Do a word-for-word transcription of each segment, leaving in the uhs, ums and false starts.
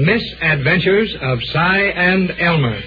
Misadventures of Cy and Elmer.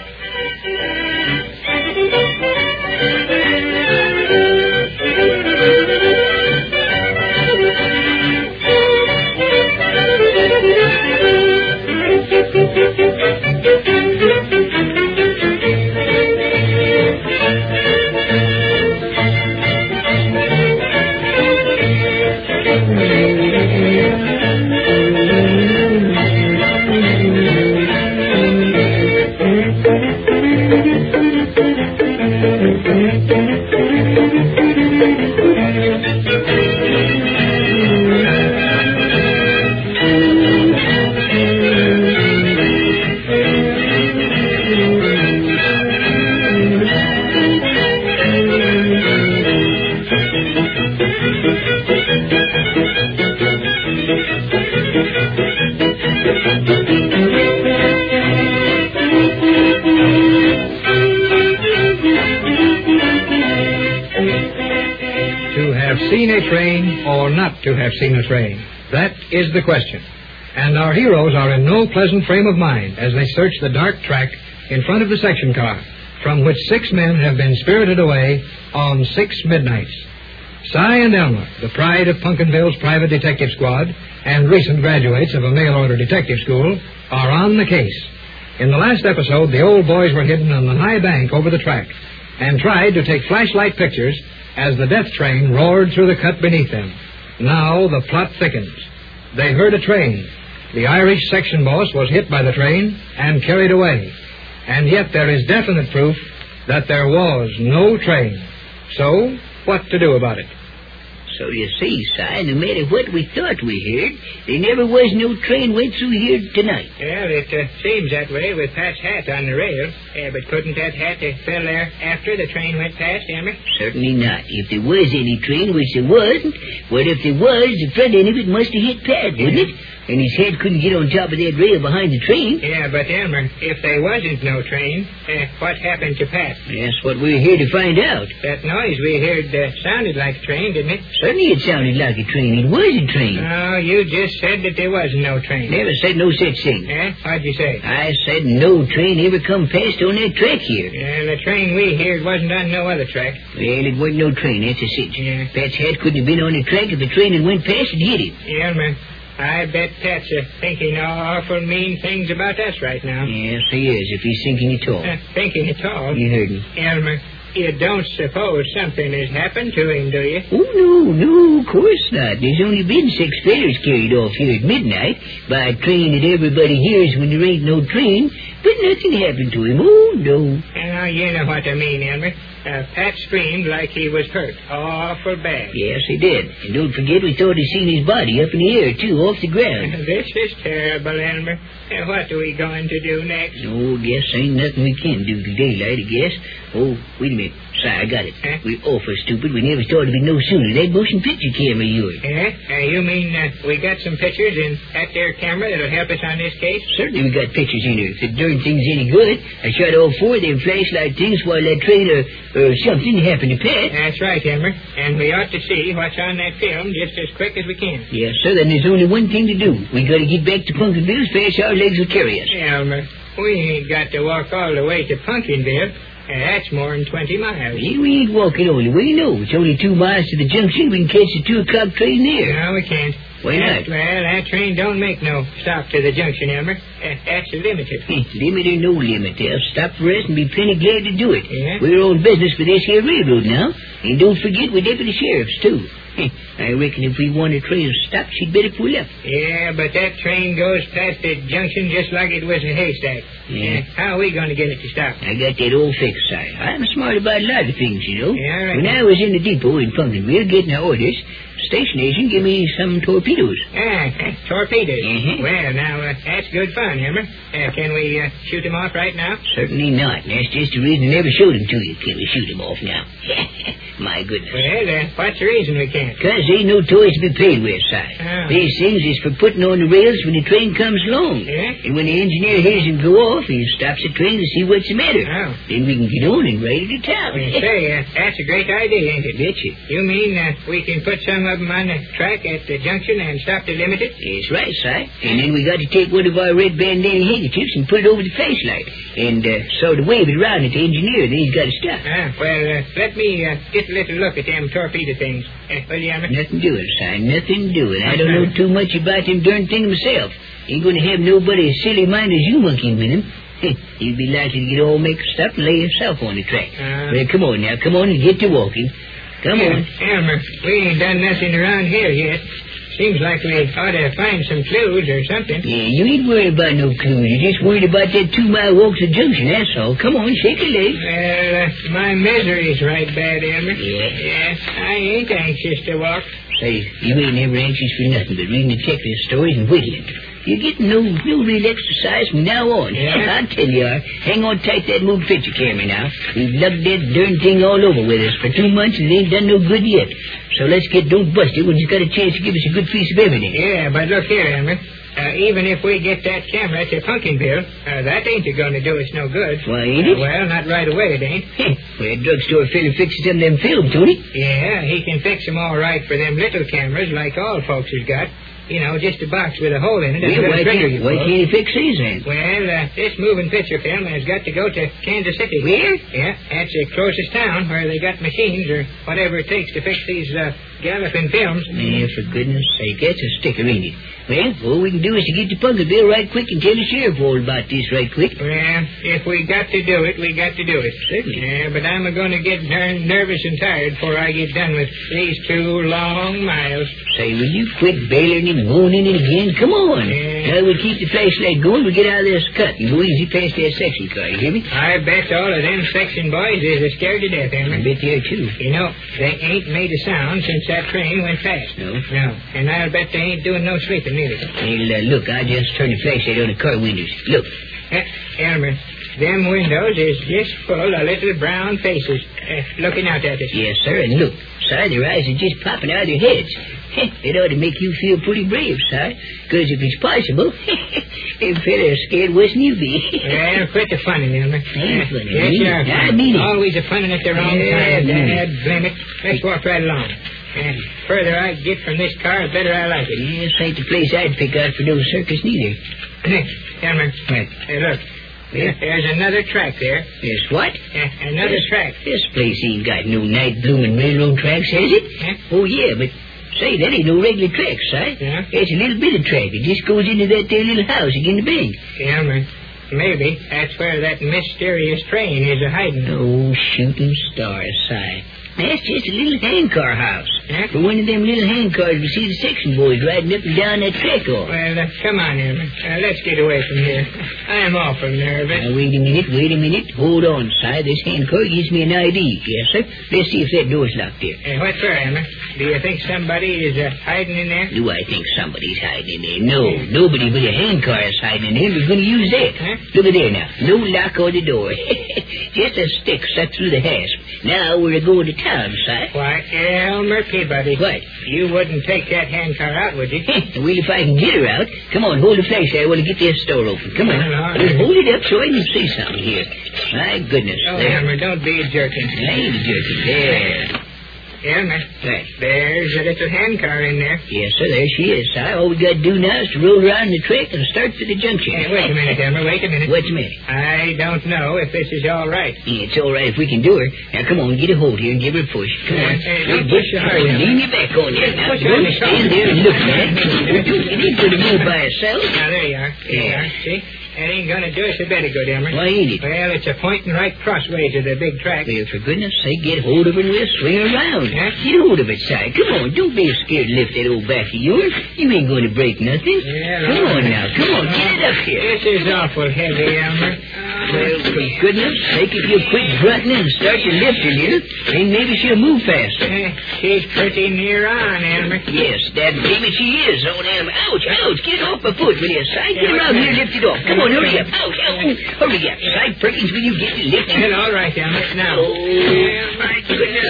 Seen a train or not to have seen a train? That is the question. And our heroes are in no pleasant frame of mind as they search the dark track in front of the section car, from which six men have been spirited away on six midnights. Cy and Elmer, the pride of Pumpkinville's private detective squad and recent graduates of a mail-order detective school, are on the case. In the last episode, the old boys were hidden on the high bank over the track and tried to take flashlight pictures as the death train roared through the cut beneath them. Now the plot thickens. They heard a train. The Irish section boss was hit by the train and carried away. And yet there is definite proof that there was no train. So, what to do about it? So you see, Si, no matter what we thought we heard, there never was no train went through here tonight. Well, it uh, seems that way with Pat's hat on the rail. Uh, but couldn't that hat have fell there after the train went past, Elmer? Certainly not. If there was any train, which there wasn't, what if there was, the front end of it must have hit Pat, wouldn't it? And his head couldn't get on top of that rail behind the train. Yeah, but Elmer, if there wasn't no train, uh, what happened to Pat? That's what we're here to find out. That noise we heard uh, sounded like a train, didn't it? Certainly it sounded like a train. It was a train. Oh, you just said that there wasn't no train. Never said no such thing. Eh? What'd you say? I said no train ever come past on that track here. Yeah, the train we heard wasn't on no other track. Well, it wasn't no train, that's a cinch. Yeah. Pat's hat couldn't have been on the track if the train had went past and hit him. Yeah, man. I bet Pat's uh, thinking awful mean things about us right now. Yes, he is, if he's thinking at all. Uh, thinking at all? You heard me. Elmer, you don't suppose something has happened to him, do you? Oh, no, no, of course not. There's only been six fellas carried off here at midnight by a train that everybody hears when there ain't no train, but nothing happened to him. Oh, no. Now, you know what I mean, Elmer. Uh, Pat screamed like he was hurt. Awful bad. Yes, he did. And don't forget we thought he'd seen his body up in the air, too, off the ground. This is terrible, Elmer. Uh, what are we going to do next? Oh, guess ain't nothing we can do to daylight, I guess. Oh, wait a minute. Sorry, I got it. Huh? We're awful stupid. We never thought it'd be no sooner. That motion picture camera of yours. Yeah? Uh, you mean uh, we got some pictures in that there camera that'll help us on this case? Certainly we got pictures in here. If the darn thing's any good, I shot all four of them flashlight things while that train or, or something happened to Pat. That's right, Elmer. And we ought to see what's on that film just as quick as we can. Yes, sir. Then there's only one thing to do. We got to get back to Pumpkinville as fast as our legs will carry us. Elmer, we ain't got to walk all the way to Pumpkinville. Uh, that's more than twenty miles. Yeah, we ain't walking only. What do you know? It's only two miles to the junction. We can catch the two o'clock train there. No, we can't. Why not? That, well, that train don't make no stop to the junction, Elmer. Uh, that's limited. Limit or no limit, they'll stop for us and be plenty glad to do it. Yeah? We're on business for this here railroad now. And don't forget we're deputy sheriffs, too. I reckon if we want a train to stop, she'd better pull up. Yeah, but that train goes past the junction just like it was a haystack. Yeah. Uh, how are we going to get it to stop? I got that all fixed, Si. I'm smart about a lot of things, you know. Yeah, right. When I was in the depot in Pumpkinville getting our orders, station agent gave me some torpedoes. Ah, torpedoes. Mhm. Well, now, uh, that's good fun, Elmer. Uh, can we uh, shoot them off right now? Certainly not. And that's just the reason I never showed them to you. Can we shoot them off now? My goodness. Well, uh, what's the reason we can't? Because ain't no toys to be played with, Si. Oh. These things is for putting on the rails when the train comes along. Yeah? And when the engineer hears him go off, he stops the train to see what's the matter. Oh. Then we can get on and ride to town. Well, say, uh, that's a great idea, ain't it? Betcha. You mean uh, we can put some of them on the track at the junction and stop to limit it? That's right, Si. And then we got to take one of our red bandana handkerchiefs and put it over the flashlight. And uh, sort of wave it around at the engineer. Then he's got to stop. Ah, well, uh, let me uh, get a little look at them torpedo things. Uh, will you, Elmer? Nothing doing, Si. Nothing doing. I don't know too much about them darn things myself. Ain't going to have nobody as silly mind as you monkeying with him. You'd be likely to get all mixed up and lay yourself on the track. Uh, well, come on now. Come on and get to walking. Come yeah, on. Elmer, we ain't done nothing around here yet. Seems like we ought to find some clues or something. Yeah, you ain't worried about no clues. You're just worried about that two-mile walk to the junction, that's all. Come on, shake a leg. Well, uh, my misery's right bad, Elmer. Yeah. Yes, I ain't anxious to walk. Say, you ain't never anxious for nothing but reading detective stories and whittling. You're getting no, no real exercise from now on. Yeah? I'll tell you are. Hang on tight to that moving picture camera now. We've lugged that darn thing all over with us for two months and it ain't done no good yet. So let's get don't bust it when it's got a chance to give us a good piece of evidence. Yeah, but look here, Elmer. Uh, even if we get that camera to Pumpkinville, uh, that ain't going to do us no good. Why ain't it? Uh, well, not right away, it ain't. Well, that drugstore fella fixes them them film, don't he? Yeah, he can fix them all right for them little cameras like all folks has got. You know, just a box with a hole in it. And Well, a why, trigger can't, you why pull. can't he fix these then? Well, uh, this moving picture film has got to go to Kansas City. Where? Yeah, that's the closest town where they got machines or whatever it takes to fix these uh, galloping films. Man, for goodness sake, that's a sticker, ain't it? Well, all we can do is to get to Pumpkinville right quick and tell the sheriff all about this right quick. Well, if we got to do it, we got to do it. Certainly. Yeah, but I'm going to get darn nervous and tired before I get done with these two long miles. Say, will you quit bailing and moaning it again? Come on. Yeah. Now we'll keep the flashlight going. We'll get out of this cut and go easy past that section car. You hear me? I bet all of them section boys is scared to death, I Emma. bet they are, too. You know, they ain't made a sound since that train went past. No? No. And I'll bet they ain't doing no sleeping either. Well, uh, look, I just turned the flashlight on the car windows. Look. Uh, Elmer, them windows is just full of little brown faces uh, looking out at us. Yes, sir, and look. Sir, their eyes are just popping out of their heads. It ought to make you feel pretty brave, sir. Because if it's possible, them fellas scared worse than you be. Well, quit the funning, Elmer. Ain't funny. Yes, sir. I mean it. Always a funning at the wrong Yeah, time. I mean it. Dad, blame it. Let's walk right along. And further I get from this car, the better I like it. Yes, ain't the place I'd pick out for no circus neither. Elmer, Right. hey, look. Yeah. There's another track there. There's what? Uh, another track. This place ain't got no night blooming railroad tracks, has it? Huh? Oh, yeah, but say, that ain't no regular track, sir. Yeah? It's a little bit of track. It just goes into that there little house again the bank. Elmer, maybe that's where that mysterious train is a hiding. Oh, shooting stars, sir. That's just a little handcar house. Huh? For one of them little handcars we see the section boys riding up and down that track on. Well, uh, come on, Elmer. Uh, let's get away from here. I'm awful nervous. Now, wait a minute, wait a minute. Hold on, sir. This handcar gives me an I D. Yes, sir. Let's see if that door's locked there. Uh, what for, Elmer? Do you think somebody is uh, hiding in there? Do I think somebody's hiding in there? No, nobody but a handcar is hiding in there. We're going to use that. Huh? Look at there now. No lock on the door. Just a stick stuck through the hasp. Now we're going to town, sir. Why, Elmer Peabody. What? You wouldn't take that handcar out, would you? Well, if I can get her out. Come on, hold the flashlight. I want to get this store open. Come on. Well, all right. Well, hold it up so I can see something here. My goodness. Oh, there. Elmer, don't be a jerkin. I ain't a jerking. There. Elmer, Right. there's a little handcar in there. Yes, sir, there she is, sir. All we got to do now is to roll around the track and start for the junction. Hey, wait a minute, Elmer. Wait a minute. What's the matter? I don't know if this is all right. Yeah, it's all right if we can do her. Now, come on, get a hold here and give her a push. Come on. Hey, hey, Well, push get- her, hurry up. Lean your back on there. Now, Push her on don't the stand shoulder. there and look, man. It ain't going to move by itself. Now, there you are. There you Yeah. are. See? That ain't going to do us a bit of good, Elmer. Why ain't it? Well, it's a pointing right crossways of the big track. Well, for goodness sake, get hold of her and we'll swing her around. Huh? Get hold of it, Si. Come on, don't be scared to lift that old back of yours. You ain't going to break nothing. Yeah, Come all on right. now, come on, get it up here. This is awful heavy, Elmer. Well, for goodness sake, if you quit grunting and start to lift her little, then maybe she'll move faster. Eh, She's pretty near on, Elmer. Yes, that baby she is on them. Ouch, ouch, get off my foot, will you, Si? Get around here and lift it off. Come on, hurry up. Ouch, ouch. Hurry up, Si. Perkins, will you get it lifted? Well, all right, Elmer. Now. Oh, Well, my goodness, we got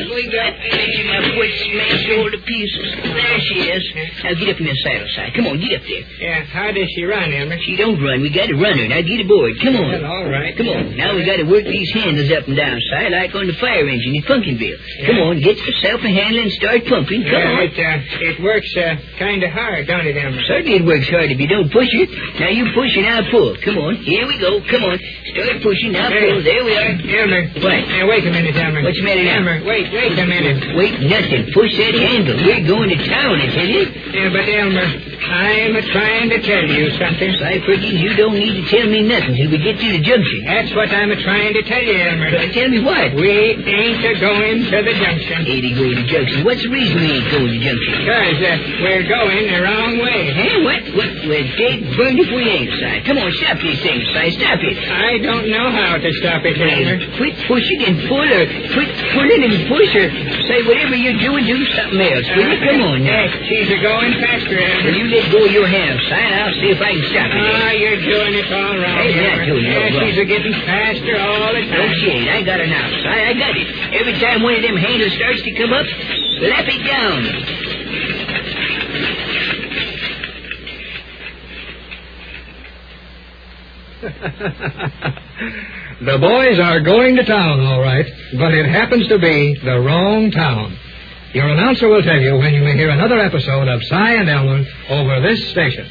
right. Making my foot smash all to pieces. There she is. Now get up in the saddle, Si. Come on, get up there. Yeah, how does she run, Elmer? She don't run. We got to run her. Now get aboard. Come on. Well, all right. Come on. Now we got to work these handles up and down, Si, like on the fire engine in Funkinville. Yeah. Come on, get yourself a handle and start pumping. Come Yeah, on. it, uh, it works uh, kind of hard, don't it, Elmer? Certainly it works hard if you don't push it. Now you push and I'll pull. Come on. Here we go. Come on. Start pushing. Now Hey. pull. There we are. Elmer. What? Now, wait a minute, Elmer. What's the matter now? Elmer, wait, wait a minute. Wait, nothing. Push that handle. We're going to town, I tell you. Yeah, but Elmer, I'm a trying to tell you something. Si Perkins, you don't need to tell me nothing till we get to the junction. That's what I'm a trying to tell you, Elmer. Uh, tell me what? We ain't a going to the junction. Ain't he going to junction? What's the reason we ain't going to junction? Because uh, we're going the wrong way. Hey, what? What? We're dead burned if we ain't, Si. Come on, stop these things, Si. Stop it. I don't know how to stop it, Elmer. Quit pushing and pull, or quit pulling and push, or say whatever you're doing, do something else. Will you? Come on now. Yes, she's a going faster, Will Elmer. you let go of your hand, Si, and I'll see if I can stop it. Ah, you're doing it all wrong, Hey, not Elmer. doing it all Yeah, wrong. she's a getting faster all the No time. shade. I got her now, Si. I got it. Every time one of them handles starts to come up, slap it down. The boys are going to town, all right, but it happens to be the wrong town. Your announcer will tell you when you may hear another episode of Si and Elmer over this station.